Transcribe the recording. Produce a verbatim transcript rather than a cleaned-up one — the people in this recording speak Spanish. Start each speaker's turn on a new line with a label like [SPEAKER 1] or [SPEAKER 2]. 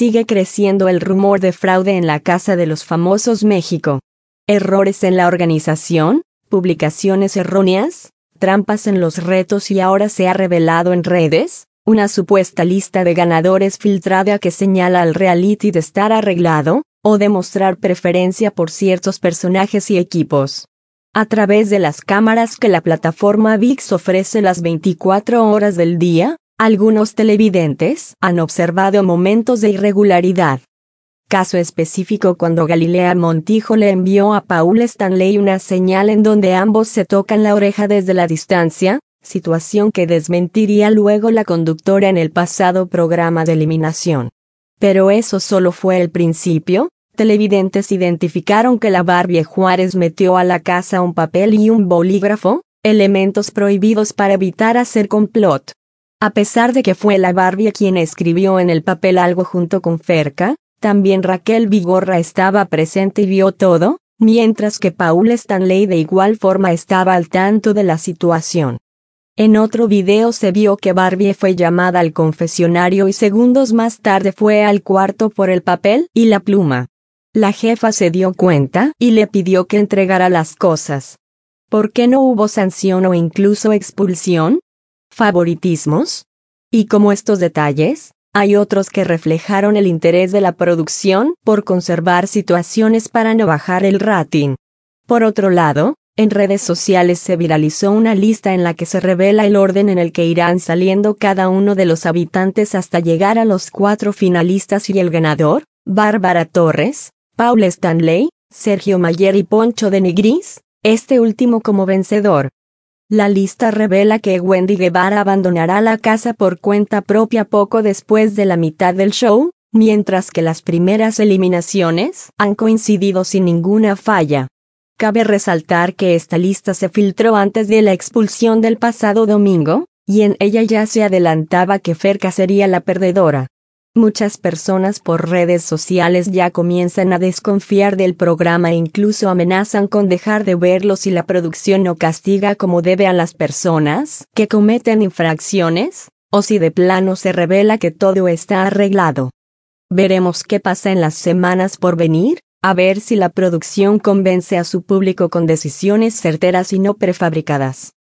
[SPEAKER 1] sigue creciendo el rumor de fraude en la Casa de los Famosos México. Errores en la organización, publicaciones erróneas, trampas en los retos y ahora se ha revelado en redes una supuesta lista de ganadores filtrada que señala al reality de estar arreglado o de mostrar preferencia por ciertos personajes y equipos. A través de las cámaras que la plataforma ViX ofrece las veinticuatro horas del día, algunos televidentes han observado momentos de irregularidad. Caso específico cuando Galilea Montijo le envió a Paul Stanley una señal en donde ambos se tocan la oreja desde la distancia, situación que desmentiría luego la conductora en el pasado programa de eliminación. Pero eso solo fue el principio. Televidentes identificaron que la Barbie Juárez metió a la casa un papel y un bolígrafo, elementos prohibidos para evitar hacer complot. A pesar de que fue la Barbie quien escribió en el papel algo junto con Ferca, también Raquel Vigorra estaba presente y vio todo, mientras que Paul Stanley de igual forma estaba al tanto de la situación. En otro video se vio que Barbie fue llamada al confesionario y segundos más tarde fue al cuarto por el papel y la pluma. La jefa se dio cuenta y le pidió que entregara las cosas. ¿Por qué no hubo sanción o incluso expulsión? ¿Favoritismos? Y como estos detalles, hay otros que reflejaron el interés de la producción por conservar situaciones para no bajar el rating. Por otro lado, en redes sociales se viralizó una lista en la que se revela el orden en el que irán saliendo cada uno de los habitantes hasta llegar a los cuatro finalistas y el ganador, Bárbara Torres, Paul Stanley, Sergio Mayer y Poncho de Nigris, este último como vencedor. La lista revela que Wendy Guevara abandonará la casa por cuenta propia poco después de la mitad del show, mientras que las primeras eliminaciones han coincidido sin ninguna falla. Cabe resaltar que esta lista se filtró antes de la expulsión del pasado domingo, y en ella ya se adelantaba que Ferca sería la perdedora. Muchas personas por redes sociales ya comienzan a desconfiar del programa e incluso amenazan con dejar de verlo si la producción no castiga como debe a las personas que cometen infracciones, o si de plano se revela que todo está arreglado. Veremos qué pasa en las semanas por venir, a ver si la producción convence a su público con decisiones certeras y no prefabricadas.